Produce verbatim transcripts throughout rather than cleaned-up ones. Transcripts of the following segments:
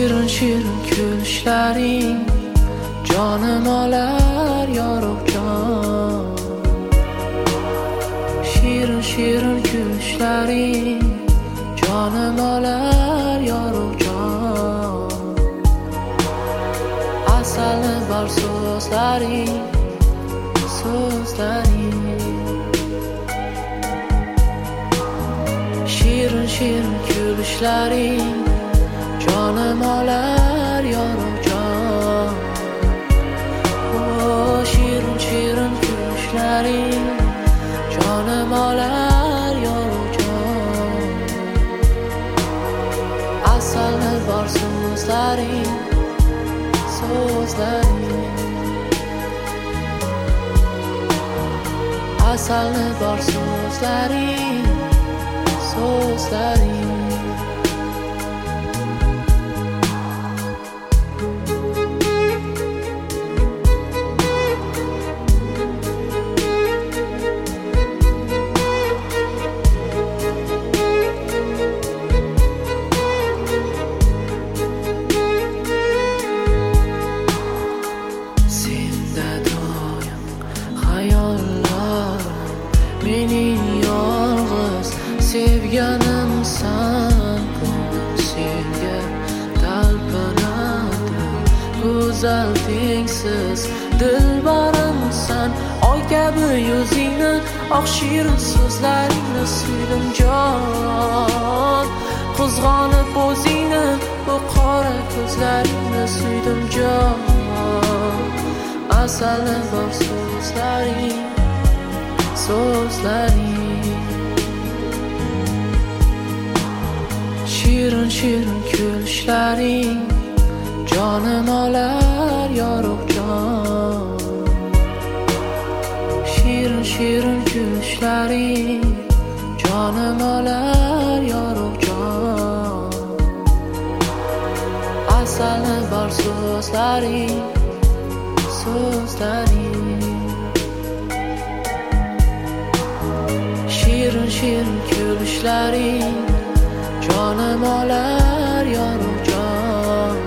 Shirin shirin kulishlaring jonim olar yorug' jon. Shirin shirin kulishlaring jonim olar yorug' jon. Asali bor so'zlaring, so'zlaring. Shirin shirin kulishlaring jonim olar yorug' jon. Oh, shirin shirin kulishlaring jonim olar yorug' jon. Asali bor so'zlaring, so'zlaring. Asali bor so'zlaring, so'zlaring. Mening yolg'iz sevganimsan, ko'nglim senga talpinadi. Go'zal tengsiz dilbarimsan, oy kabi yuzingni, oq shirin so'zlaringni suydim jon. Qizg'onib o'zingni, bu qora ko'zlaringni suydim jon. Asali bor so'zlaring, so'zlaring. Shirin shirin kulishlaring jonim olar yorug' jon. Shirin shirin kulishlaring jonim olar yorug' jon. Asali bor so'zlaring, so'zlaring. Shirin shirin kulishlaring jonim olar yorug' jon.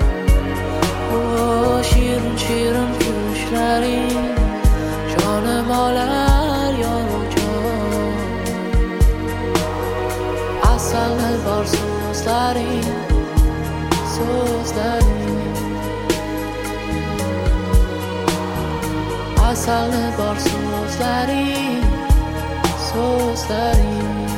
Oh, shirin shirin kulishlaring jonim olar yorug' jon. Asali bor so'zlaring, so'zlaring. Asali bor so'zlaring, so'zlaring.